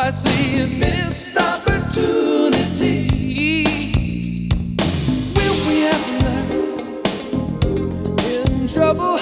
I see is missed opportunity. Will we ever learn? In trouble